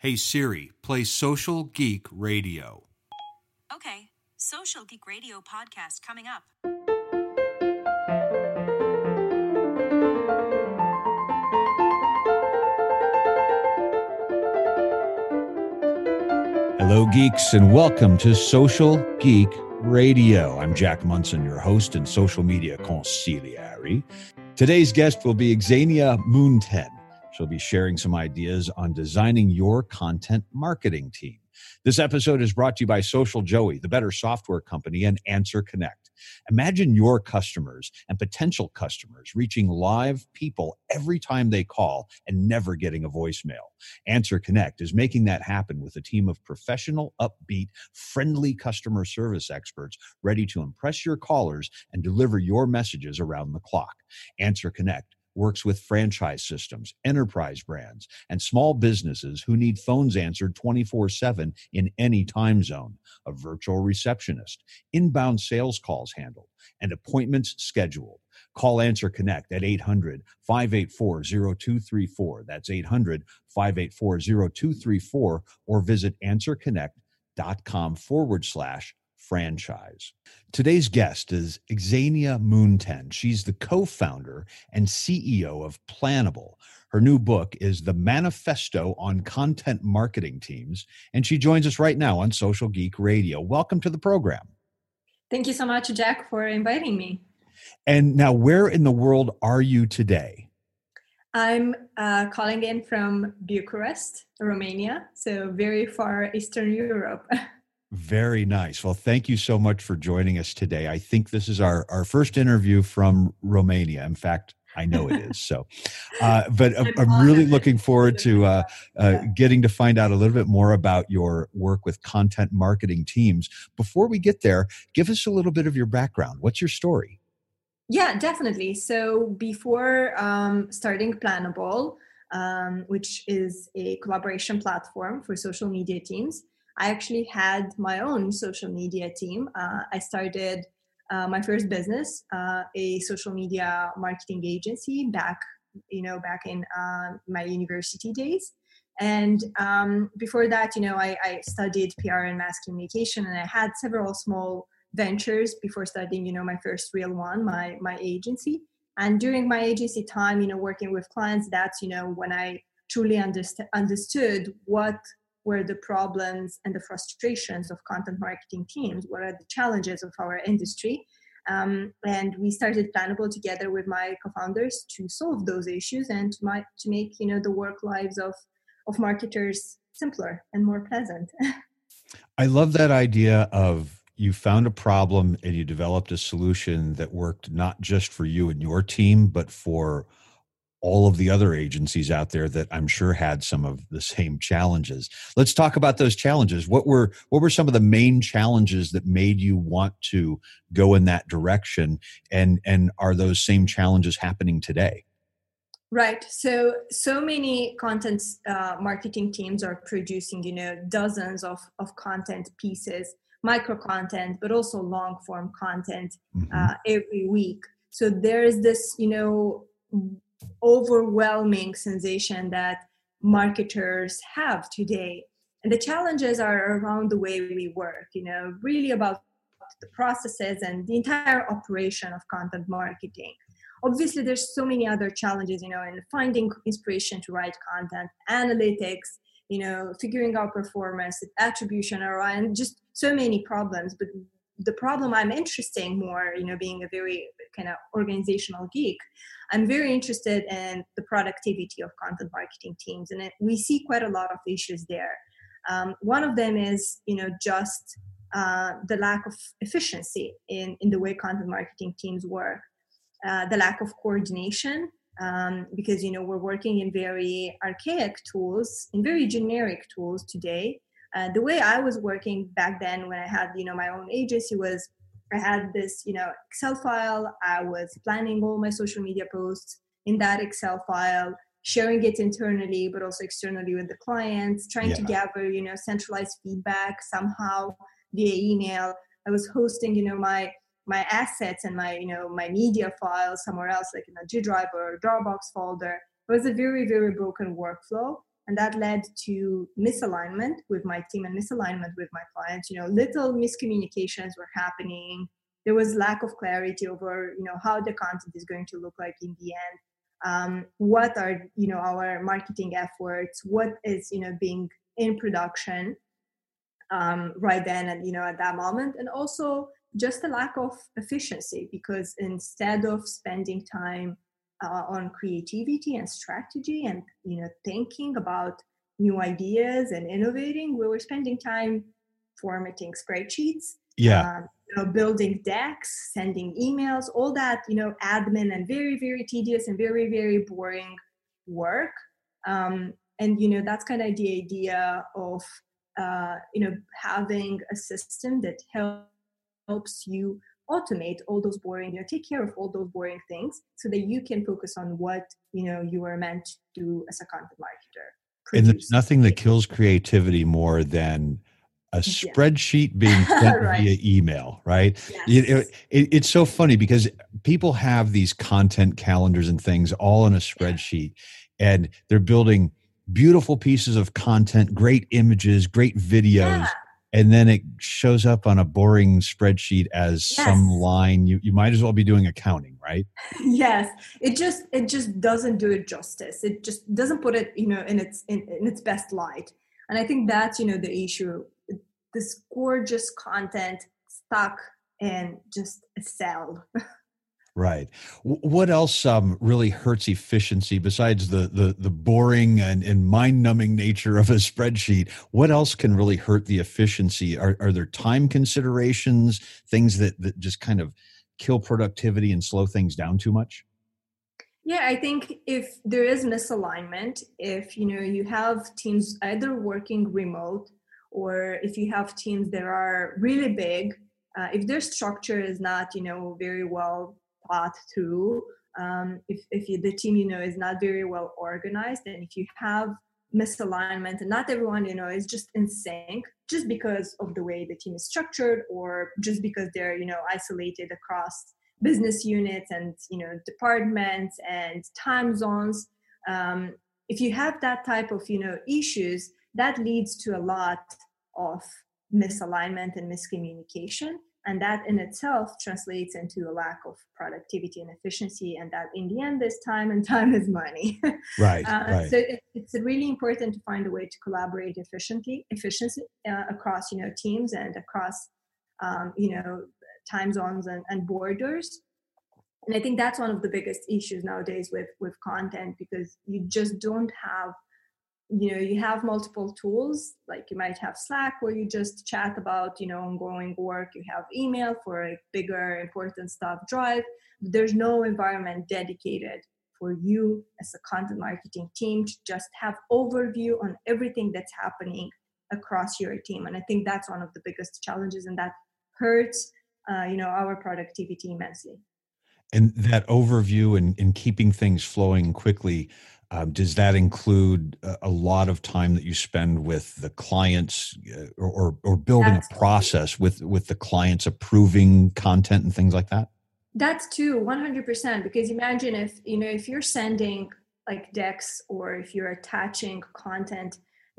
Hey Siri, play Social Geek Radio. Okay, Social Geek Radio podcast coming up. Hello, geeks, and welcome to Social Geek Radio. I'm Jack Munson, your host and social media consigliere. Today's guest will be Xenia Moonten. She'll be sharing some ideas on designing your content marketing team. This episode is brought to you by Social Joey, the better software company, and Answer Connect. Imagine your customers and potential customers reaching live people every time they call and never getting a voicemail. Answer Connect is making that happen with a team of professional, upbeat, friendly customer service experts ready to impress your callers and deliver your messages around the clock. Answer Connect works with franchise systems, enterprise brands, and small businesses who need phones answered 24/7 in any time zone, a virtual receptionist, inbound sales calls handled, and appointments scheduled. Call Answer Connect at 800-584-0234. That's 800-584-0234, or visit answerconnect.com/franchise. Today's guest is Xenia Moonten. She's the co-founder and CEO of Planable. Her new book is The Manifesto on Content Marketing Teams, and she joins us right now on Social Geek Radio. Welcome to the program. Thank you so much, Jack, for inviting me. And now, where in the world are you today? I'm calling in from Bucharest, Romania, so very far Eastern Europe. Very nice. Well, thank you so much for joining us today. I think this is our first interview from Romania. In fact, I know it is. So, but I'm really looking forward to getting to find out a little bit more about your work with content marketing teams. Before we get there, give us a little bit of your background. What's your story? Yeah, definitely. So before starting Planable, which is a collaboration platform for social media teams, I actually had my own social media team. I started my first business, a social media marketing agency back in my university days. And before that, I studied PR and mass communication, and I had several small ventures before starting, my first real one, my agency. And during my agency time, working with clients, that's, when I truly understood what were the problems and the frustrations of content marketing teams, what are the challenges of our industry. And we started Planable together with my co-founders to solve those issues and to make, the work lives of marketers simpler and more pleasant. I love that idea of you found a problem and you developed a solution that worked not just for you and your team, but for all of the other agencies out there that I'm sure had some of the same challenges. Let's talk about those challenges. What were some of the main challenges that made you want to go in that direction? And are those same challenges happening today? Right. So many content marketing teams are producing, dozens of content pieces, micro content, but also long form content every week. So there's this, overwhelming sensation that marketers have today. And the challenges are around the way we work, really about the processes and the entire operation of content marketing. Obviously, there's so many other challenges, in finding inspiration to write content, analytics, figuring out performance, attribution, ROI, and just so many problems. But the problem I'm interested in more, being a very kind of organizational geek, I'm very interested in the productivity of content marketing teams. And we see quite a lot of issues there. One of them is, just the lack of efficiency in the way content marketing teams work, the lack of coordination, because, we're working in very archaic tools, in very generic tools today. The way I was working back then when I had, my own agency was I had this, Excel file. I was planning all my social media posts in that Excel file, sharing it internally, but also externally with the clients, trying to gather, centralized feedback somehow via email. I was hosting, my assets and my media files somewhere else, like in a G Drive or Dropbox folder. It was a very, very broken workflow. And that led to misalignment with my team and misalignment with my clients. Little miscommunications were happening. There was lack of clarity over, how the content is going to look like in the end. What are, our marketing efforts? What is, being in production right then and, at that moment. And also just a lack of efficiency, because instead of spending time on creativity and strategy and, thinking about new ideas and innovating, we were spending time formatting spreadsheets. Yeah. Building decks, sending emails, all that, admin and very, very tedious and very, very boring work. And, that's kind of the idea of, having a system that helps you automate all those boring, take care of all those boring things so that you can focus on what, you are meant to do as a content marketer. And there's nothing that kills creativity more than a spreadsheet being sent right. via email, right? Yes. It's so funny because people have these content calendars and things all in a spreadsheet, and they're building beautiful pieces of content, great images, great videos, and then it shows up on a boring spreadsheet as some line. You might as well be doing accounting, right? Yes, it just doesn't do it justice. It just doesn't put it, in its best light. And I think that's, the issue. This gorgeous content stuck in just a cell. Right. What else really hurts efficiency besides the boring and mind-numbing nature of a spreadsheet? What else can really hurt the efficiency? Are there time considerations, things that just kind of kill productivity and slow things down too much? Yeah, I think if there is misalignment, if you have teams either working remote, or if you have teams that are really big, if their structure is not, very well thought through, if the team, is not very well organized, and if you have misalignment and not everyone, is just in sync, just because of the way the team is structured, or just because they're, isolated across business units and, departments and time zones. If you have that type of, issues, that leads to a lot of misalignment and miscommunication. And that in itself translates into a lack of productivity and efficiency. And that in the end is time, and time is money. Right. So it's really important to find a way to collaborate efficiency across, teams and across, time zones and borders. And I think that's one of the biggest issues nowadays with content, because you just don't have, you have multiple tools. Like you might have Slack where you just chat about, ongoing work. You have email for a bigger, important stuff, Drive. There's no environment dedicated for you as a content marketing team to just have overview on everything that's happening across your team. And I think that's one of the biggest challenges, and that hurts, our productivity immensely. And that overview and keeping things flowing quickly, does that include a lot of time that you spend with the clients, or building a process with the clients approving content and things like that? That's too 100%, because imagine if you're sending like decks, or if you're attaching content,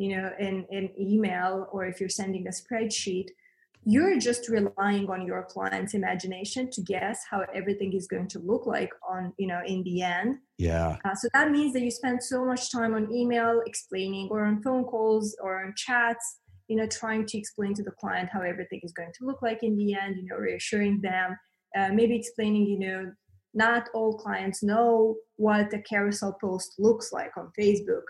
in email, or if you're sending a spreadsheet, you're just relying on your client's imagination to guess how everything is going to look like on, in the end. Yeah. So that means that you spend so much time on email explaining, or on phone calls, or on chats, trying to explain to the client how everything is going to look like in the end, reassuring them, maybe explaining, not all clients know what a carousel post looks like on Facebook.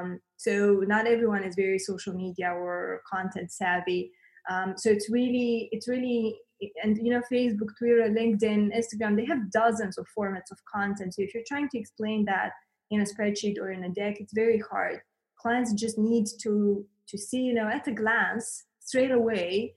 So not everyone is very social media or content savvy. So it's really, and Facebook, Twitter, LinkedIn, Instagram, they have dozens of formats of content. So if you're trying to explain that in a spreadsheet or in a deck, it's very hard. Clients just need to see, at a glance, straight away,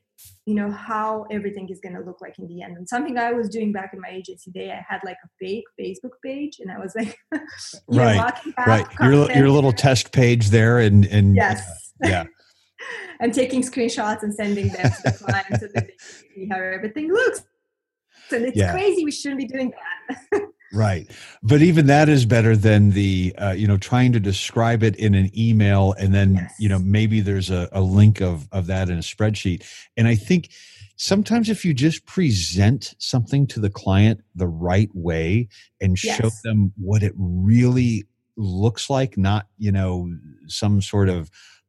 how everything is going to look like in the end. And something I was doing back in my agency day, I had like a fake Facebook page, and I was like, right. Your little test page there, and yes, yeah. And taking screenshots and sending them to the client so that they can see how everything looks. And it's crazy. We shouldn't be doing that. Right. But even that is better than the, trying to describe it in an email and then, Yes. maybe there's a link of that in a spreadsheet. And I think sometimes if you just present something to the client the right way and show Yes. them what it really looks like, not, some sort of,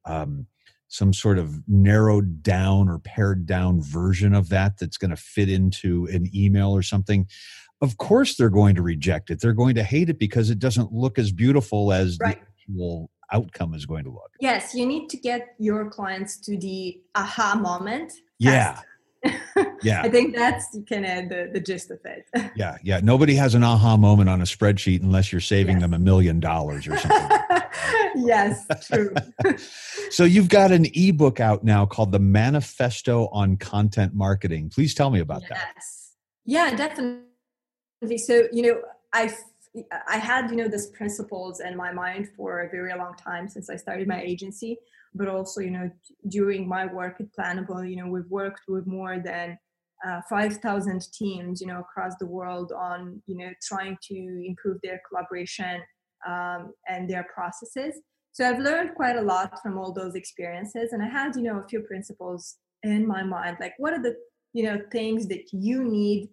narrowed down or pared down version of that that's going to fit into an email or something, of course they're going to reject it. They're going to hate it because it doesn't look as beautiful as the Right. actual outcome is going to look. Yes, you need to get your clients to the aha moment Yeah. fast. Yeah. I think that's kind of the gist of it. Yeah. Yeah. Nobody has an aha moment on a spreadsheet unless you're saving Yes. them $1 million or something. Yes, true. So you've got an ebook out now called The Manifesto on Content Marketing. Please tell me about that. Yes. Yeah, definitely. So, I had, these principles in my mind for a very long time since I started my agency, but also, during my work at Planable, we've worked with more than 5,000 teams, across the world on, trying to improve their collaboration and their processes. So I've learned quite a lot from all those experiences. And I had, a few principles in my mind, like what are the, things that you need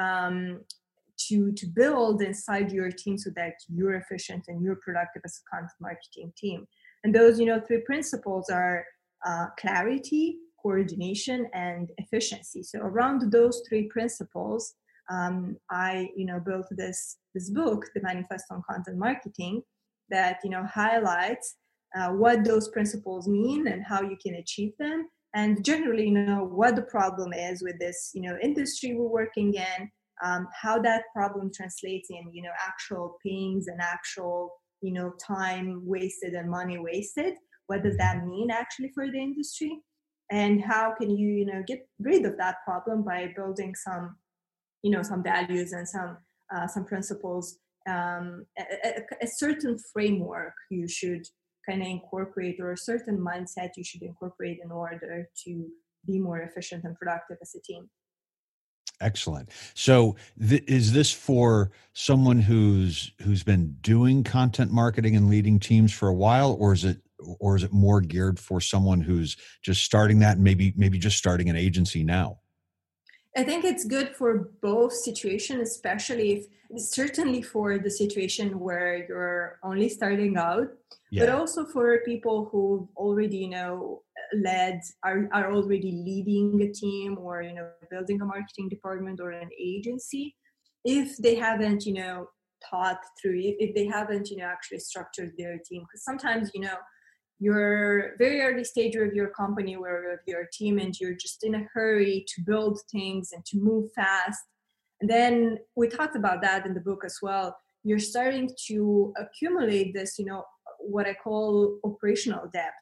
to build inside your team so that you're efficient and you're productive as a content marketing team. And those, 3 principles are clarity, coordination, and efficiency. So around those 3 principles, I, built this book, The Manifesto on Content Marketing, that, highlights what those principles mean and how you can achieve them. And generally, what the problem is with this, industry we're working in, how that problem translates in, actual pains and actual, time wasted and money wasted. What does that mean actually for the industry? And how can you, get rid of that problem by building some, some values and some principles, a certain framework you should kind of incorporate, or a certain mindset you should incorporate in order to be more efficient and productive as a team. Excellent. So is this for someone who's been doing content marketing and leading teams for a while, or is it more geared for someone who's just starting that and maybe just starting an agency now? I think it's good for both situations, especially certainly for the situation where you're only starting out, but also for people who already, are already leading a team or, building a marketing department or an agency. If they haven't, thought through it, if they haven't, actually structured their team, because sometimes, you're very early stage of your company or of your team, and you're just in a hurry to build things and to move fast. And then we talked about that in the book as well. You're starting to accumulate this, what I call operational debt.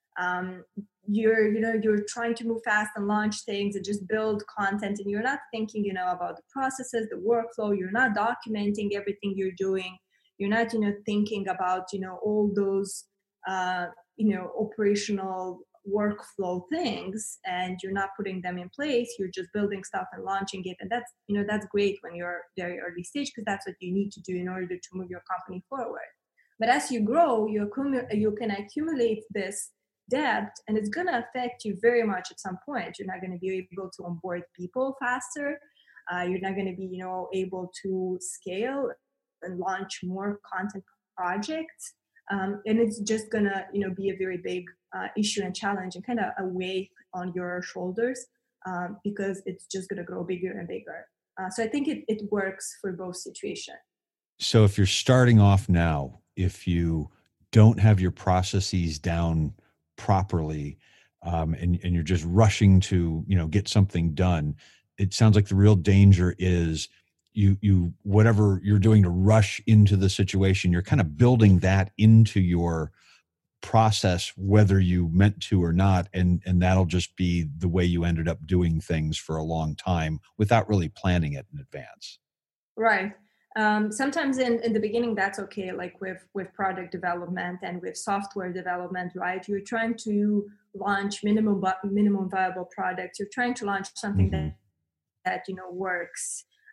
You're trying to move fast and launch things and just build content, and you're not thinking, about the processes, the workflow. You're not documenting everything you're doing. You're not, thinking about, all those operational workflow things, and you're not putting them in place. You're just building stuff and launching it. And that's, that's great when you're very early stage, because that's what you need to do in order to move your company forward. But as you grow, you can accumulate this debt, and it's going to affect you very much at some point. You're not going to be able to onboard people faster. You're not going to be, able to scale and launch more content projects. And it's just gonna, be a very big issue and challenge and kind of a weight on your shoulders, because it's just gonna grow bigger and bigger. So I think it works for both situations. So if you're starting off now, if you don't have your processes down properly, and you're just rushing to, get something done, it sounds like the real danger is you whatever you're doing to rush into the situation, you're kind of building that into your process, whether you meant to or not, and that'll just be the way you ended up doing things for a long time without really planning it in advance. Right. Sometimes in the beginning, that's okay. Like with product development and with software development, right? You're trying to launch minimum viable products. You're trying to launch something that works.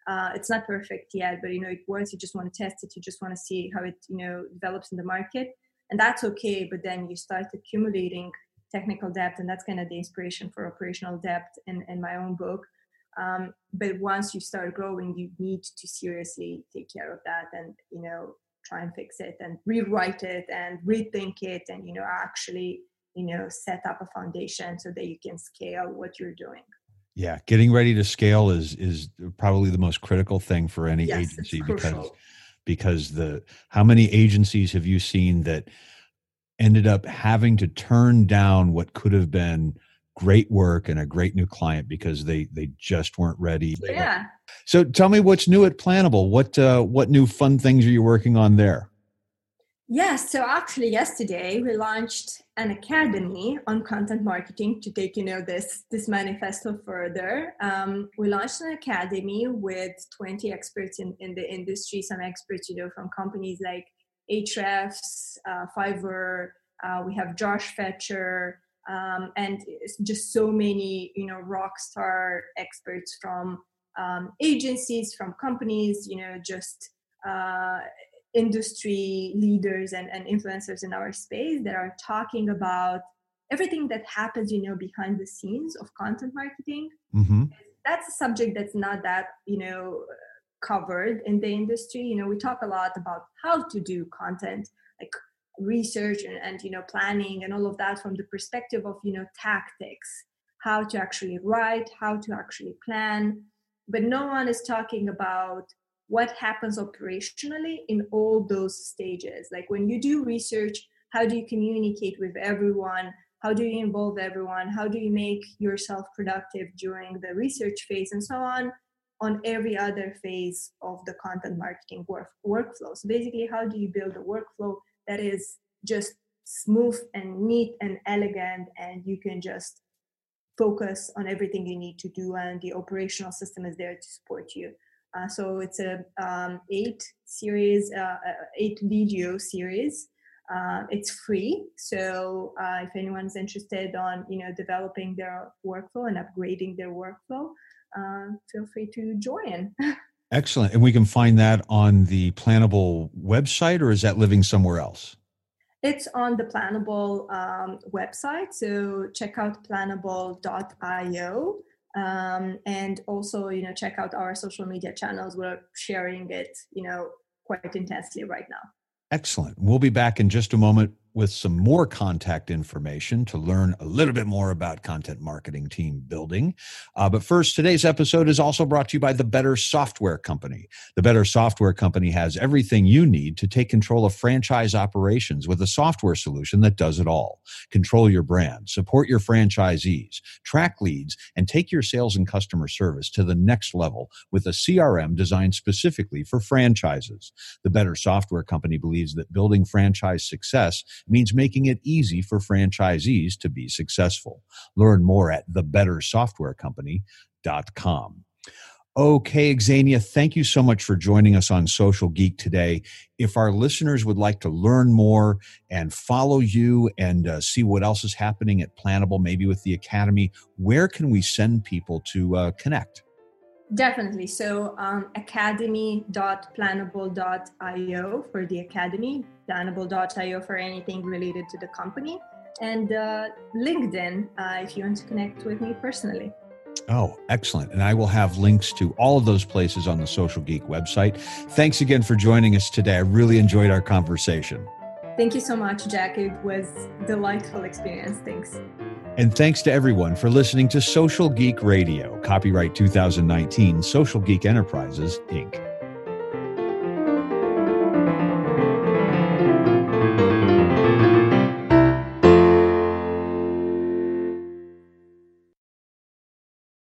It's not perfect yet, but it works. You just want to test it. You just want to see how it develops in the market, and that's okay. But then you start accumulating technical depth, and that's kind of the inspiration for operational depth in my own book. But once you start growing, you need to seriously take care of that, and try and fix it and rewrite it and rethink it, and actually set up a foundation so that you can scale what you're doing. Yeah, getting ready to scale is probably the most critical thing for any Yes, agency, it's because how many agencies have you seen that ended up having to turn down what could have been great work and a great new client because they just weren't ready? Yeah. So tell me what's new at Planable. What new fun things are you working on there? Yes. So actually yesterday we launched an academy on content marketing to take, this manifesto further. We launched an academy with 20 experts in the industry, some experts, from companies like Ahrefs, Fiverr. We have Josh Fetcher, and just so many, rock star experts from agencies, from companies, industry leaders and influencers in our space that are talking about everything that happens, behind the scenes of content marketing. Mm-hmm. That's a subject that's not that, covered in the industry. We talk a lot about how to do content, like research and planning and all of that from the perspective of, tactics, how to actually write, how to actually plan. But no one is talking about what happens operationally in all those stages. Like when you do research, how do you communicate with everyone? How do you involve everyone? How do you make yourself productive during the research phase and so on every other phase of the content marketing workflow? So basically, how do you build a workflow that is just smooth and neat and elegant, and you can just focus on everything you need to do, and the operational system is there to support you. So it's a 8 video series. It's free. So if anyone's interested on, developing their workflow and upgrading their workflow, feel free to join. Excellent. And we can find that on the Planable website, or is that living somewhere else? It's on the Planable website. So check out planable.io. And also, check out our social media channels. We're sharing it, quite intensely right now. Excellent. We'll be back in just a moment with some more contact information to learn a little bit more about content marketing team building. But first, today's episode is also brought to you by the Better Software Company. The Better Software Company has everything you need to take control of franchise operations with a software solution that does it all. Control your brand, support your franchisees, track leads, and take your sales and customer service to the next level with a CRM designed specifically for franchises. The Better Software Company believes that building franchise success means making it easy for franchisees to be successful. Learn more at thebettersoftwarecompany.com. Okay, Xenia, thank you so much for joining us on Social Geek today. If our listeners would like to learn more and follow you and see what else is happening at Planable, maybe with the Academy, where can we send people to connect? Definitely. So academy.planable.io for the Academy, planable.io for anything related to the company, and LinkedIn if you want to connect with me personally. Oh, excellent. And I will have links to all of those places on the Social Geek website. Thanks again for joining us today. I really enjoyed our conversation. Thank you so much, Jack. It was a delightful experience. Thanks. And thanks to everyone for listening to Social Geek Radio, copyright 2019, Social Geek Enterprises, Inc.